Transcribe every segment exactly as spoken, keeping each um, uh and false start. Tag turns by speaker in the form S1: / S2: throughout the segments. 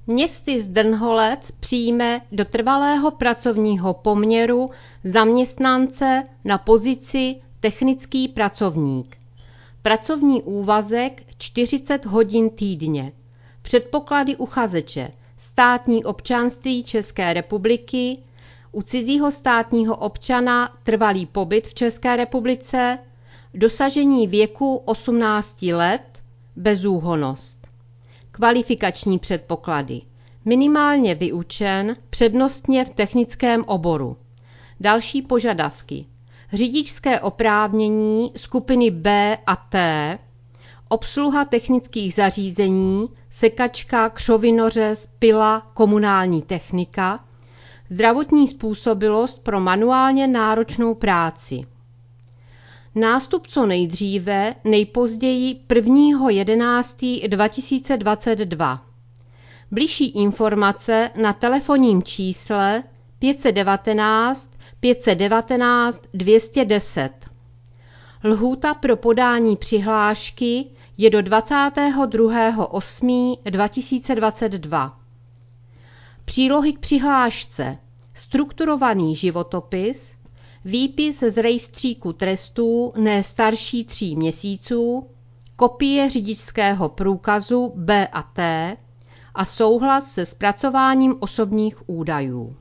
S1: Městys Drnholec přijme do trvalého pracovního poměru zaměstnance na pozici technický pracovník. Pracovní úvazek čtyřicet hodin týdně. Předpoklady uchazeče: státní občanství České republiky, u cizího státního občana trvalý pobyt v České republice, dosažení věku osmnácti let, bezúhonnost. Kvalifikační předpoklady: minimálně vyučen, přednostně v technickém oboru. Další požadavky: řidičské oprávnění skupiny B a T, obsluha technických zařízení, sekačka, křovinořez, pila, komunální technika, zdravotní způsobilost pro manuálně náročnou práci. Nástup co nejdříve, nejpozději prvního jedenáctého dva tisíce dvacet dva. Bližší informace na telefonním čísle pět set devatenáct pět set devatenáct dvě stě deset. Lhůta pro podání přihlášky je do dvacátého druhého osmého dva tisíce dvacet dva. Přílohy k přihlášce: strukturovaný životopis, výpis z rejstříku trestů ne starší tří měsíců, kopie řidičského průkazu B a T a souhlas se zpracováním osobních údajů.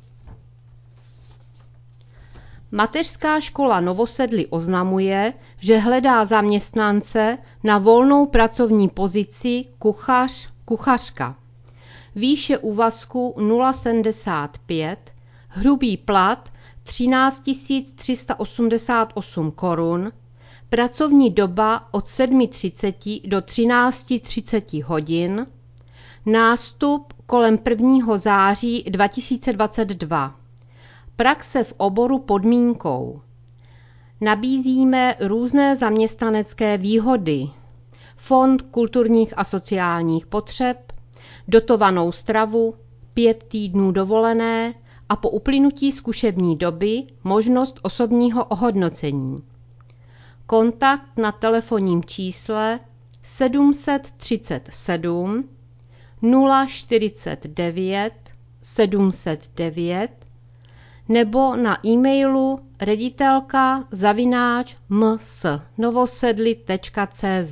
S1: Mateřská škola Novosedly oznamuje, že hledá zaměstnance na volnou pracovní pozici kuchař, kuchařka. Výše úvazku nula sedmdesát pět, hrubý plat třináct tisíc tři sta osmdesát osm korun, pracovní doba od sedm třicet do třináct třicet hodin, nástup kolem prvního září dva tisíce dvacet dva. Praxe v oboru podmínkou: nabízíme různé zaměstnanecké výhody, fond kulturních a sociálních potřeb, dotovanou stravu, pět týdnů dovolené a po uplynutí zkušební doby možnost osobního ohodnocení. Kontakt na telefonním čísle sedm set třicet sedm nula čtyřicet devět sedm set devět nebo na e-mailu reditelka zavináč msnovosedly tečka cz.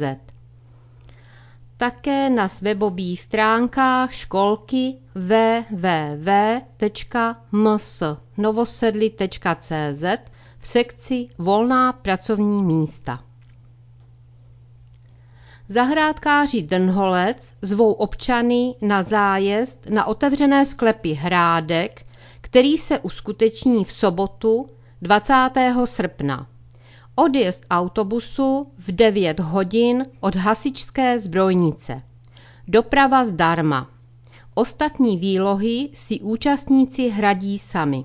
S1: Také na webových stránkách školky w w w tečka msnovosedly tečka cz v sekci Volná pracovní místa. Zahrádkáři Drnholec zvou občany na zájezd na otevřené sklepy Hrádek, který se uskuteční v sobotu dvacátého srpna. Odjezd autobusu v devět hodin od hasičské zbrojnice. Doprava zdarma. Ostatní výlohy si účastníci hradí sami.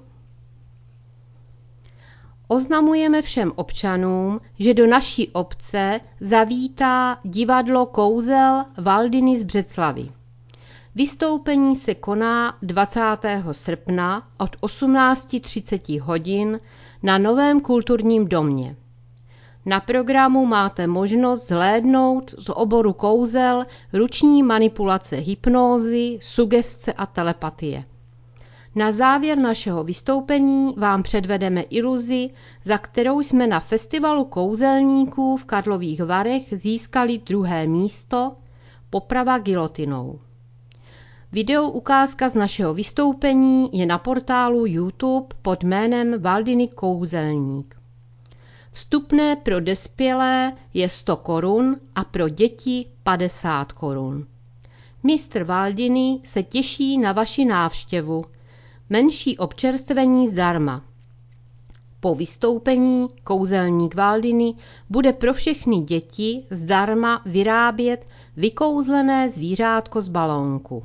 S1: Oznamujeme všem občanům, že do naší obce zavítá divadlo kouzel Valdiny z Břeclavi. Vystoupení se koná dvacátého srpna od osmnáct třicet hodin na Novém kulturním domě. Na programu máte možnost zhlédnout z oboru kouzel ruční manipulace hypnózy, sugestce a telepatie. Na závěr našeho vystoupení vám předvedeme iluzi, za kterou jsme na festivalu kouzelníků v Karlových Varech získali druhé místo, poprava gilotinou. Video ukázka z našeho vystoupení je na portálu YouTube pod jménem Valdiny Kouzelník. Vstupné pro dospělé je sto korun a pro děti padesát korun. Mistr Valdiny se těší na vaši návštěvu. Menší občerstvení zdarma. Po vystoupení kouzelník Valdiny bude pro všechny děti zdarma vyrábět vykouzlené zvířátko z balónku.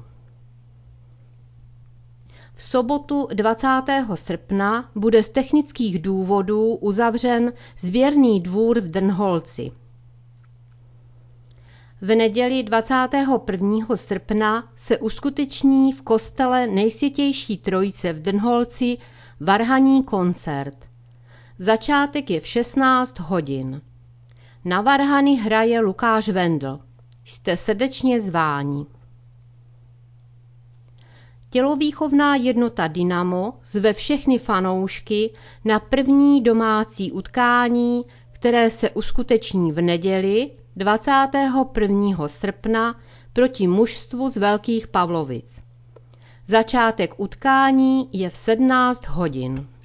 S1: V sobotu dvacátého srpna bude z technických důvodů uzavřen sběrný dvůr v Drnholci. V neděli dvacátého prvního srpna se uskuteční v kostele Nejsvětější Trojice v Drnholci varhanní koncert. Začátek je v šestnáct hodin. Na varhany hraje Lukáš Vendl. Jste srdečně zváni. Tělovýchovná jednota Dynamo zve všechny fanoušky na první domácí utkání, které se uskuteční v neděli dvacátého prvního srpna proti mužstvu z Velkých Pavlovic. Začátek utkání je v sedmnáct hodin.